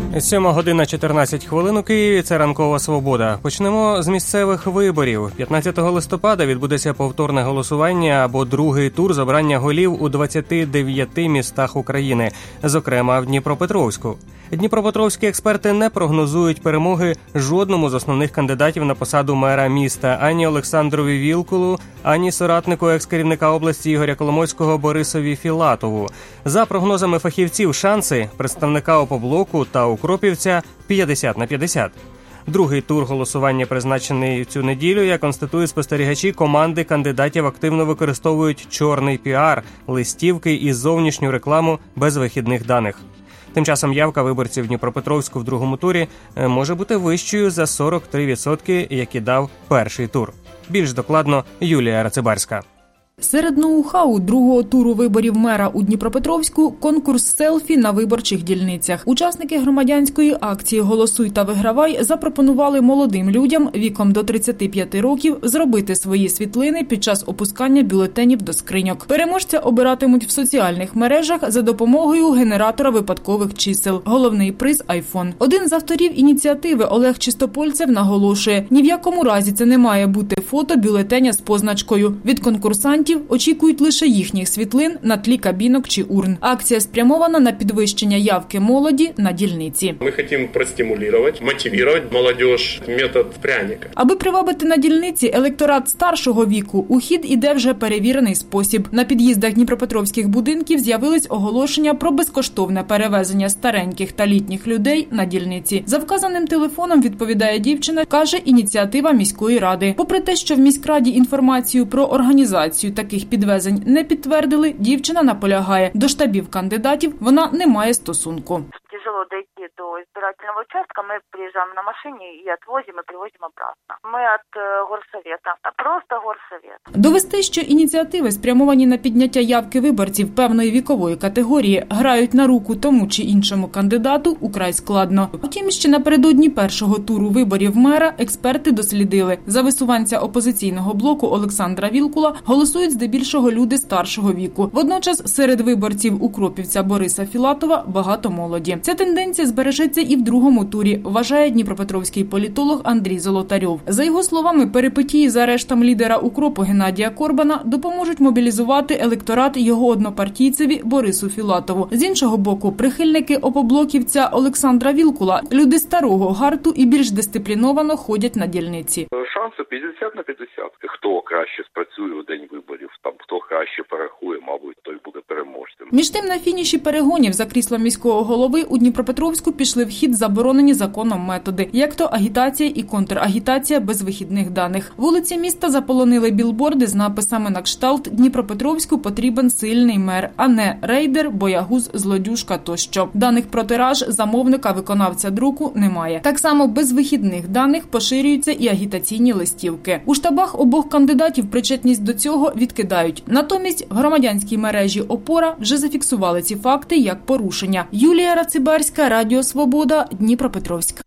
7:14 у Києві – це ранкова свобода. Почнемо з місцевих виборів. 15 листопада відбудеться повторне голосування або другий тур з обрання голів у 29 містах України, зокрема в Дніпропетровську. Дніпропетровські експерти не прогнозують перемоги жодному з основних кандидатів на посаду мера міста – ані Олександрові Вілкулу, ані соратнику екс-керівника області Ігоря Коломойського Борисові Філатову. За прогнозами фахівців, шанси представника «Опоблоку» та «Укропівця» 50/50. Другий тур голосування призначений цю неділю. Як констатують спостерігачі, команди кандидатів активно використовують чорний піар, листівки і зовнішню рекламу без вихідних даних. Тим часом явка виборців в Дніпропетровську в другому турі може бути вищою за 43%, які дав перший тур. Більш докладно Юлія Рацибарська. Серед ноу-хау другого туру виборів мера у Дніпропетровську – конкурс селфі на виборчих дільницях. Учасники громадянської акції «Голосуй та вигравай» запропонували молодим людям віком до 35 років зробити свої світлини під час опускання бюлетенів до скриньок. Переможця обиратимуть в соціальних мережах за допомогою генератора випадкових чисел. Головний приз – айфон. Один з авторів ініціативи Олег Чистопольцев наголошує – ні в якому разі це не має бути фото бюлетеня з позначкою. Від конкурсантів очікують лише їхніх світлин на тлі кабінок чи урн. Акція спрямована на підвищення явки молоді на дільниці. Ми хочемо простимулювати, мотивувати молодіж метод пряника. Аби привабити на дільниці електорат старшого віку, у хід іде вже перевірений спосіб. На під'їздах дніпропетровських будинків з'явились оголошення про безкоштовне перевезення стареньких та літніх людей на дільниці. За вказаним телефоном, відповідає дівчина, каже ініціатива міської ради. Попри те, що в міськраді інформацію про організацію таких підвезень не підтвердили, дівчина наполягає. До штабів кандидатів вона не має стосунку. Тяжело дойти до избирательного участка, мы приезжаем на машине и отвозим, и привозим обратно. Мы от горсовета, просто горсовет. Довести, що ініціативи, спрямовані на підняття явки виборців певної вікової категорії, грають на руку тому чи іншому кандидату, украй складно. Втім, ще напередодні першого туру виборів мера експерти дослідили. За висуванця опозиційного блоку Олександра Вілкула голосують здебільшого люди старшого віку. Водночас серед виборців укропівця Бориса Філатова багато молоді. Ця тенденція збережеться і в другому турі, вважає дніпропетровський політолог Андрій Золотарьов. За його словами, перипетії з арештом лідера укропу Геннадія Корбана допоможуть мобілізувати електорат його однопартійцеві Борису Філатову. З іншого боку, прихильники опоблоківця Олександра Вілкула, люди старого гарту і більш дисципліновано ходять на дільниці. Шанси 50/50. Хто краще спрацює у день виборів, хто краще порахує, мабуть, той буде переможцем. Між тим, на фініші перегонів за крісло міського голови у Дніпропетровську пішли в хід заборонені законом методи, як то агітація і контрагітація без вихідних даних. Вулиці міста заполонили білборди з написами на кшталт «Дніпропетровську потрібен сильний мер», а не «рейдер», «боягуз», «злодюжка» тощо. Даних про тираж замовника, виконавця друку немає. Так само без вихідних даних поширюються і агітаційні листівки. У штабах обох кандидатів причетність до цього відкидають. Натомість в громадянській мережі «Опора» вже зафіксували ці факти як порушення. Юлія Рацибарська, Радіо Свобода, Дніпропетровськ.